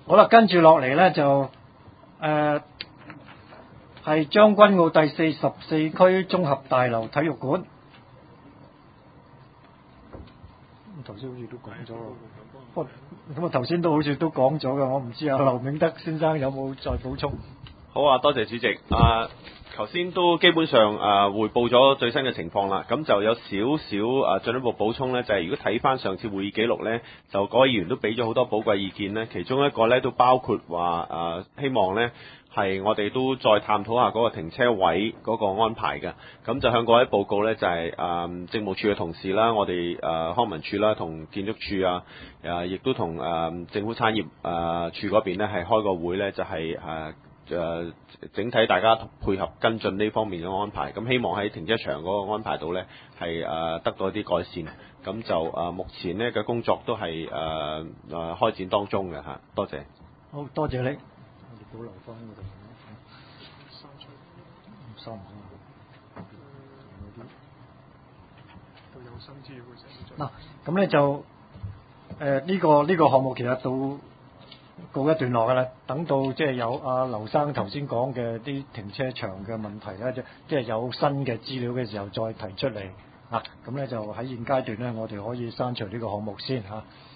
好啦，跟住落嚟咧就係將軍澳第44區綜合大樓體育館。頭先好似都講咗喎，咁啊頭先都好似都講咗嘅，我唔知啊，劉銘德先生有冇再補充？ 好啊，多謝主席。頭先都基本上匯報咗最新嘅情況啦，咁就有少少進一步補充呢，就係如果睇翻上次會議記錄呢，就各位議員都俾咗好多寶貴意見呢，其中一個呢都包括話希望呢係我哋都再探討下嗰個停車位嗰個安排嘅，咁就向各位報告呢，就係政務處嘅同事啦，我哋康文署啦，同建築署啊，亦都同政府產業處嗰邊呢係開個會呢，就係整體大家配合跟進呢方面嘅安排，咁希望喺停車場嗰個安排度呢係得到一啲改善，咁就目前呢嘅工作都係開展當中嘅嚇，多謝。 好多謝你，我哋保留翻嗰度。刪咗。都有新資料嗱，咁咧就呢個項目其實到告一段落㗎啦，等到即係有阿劉生頭先講嘅啲停車場嘅問題咧，即係有新嘅資料嘅時候再提出嚟咁咧就喺現階段咧，我哋可以刪除呢個項目先嚇。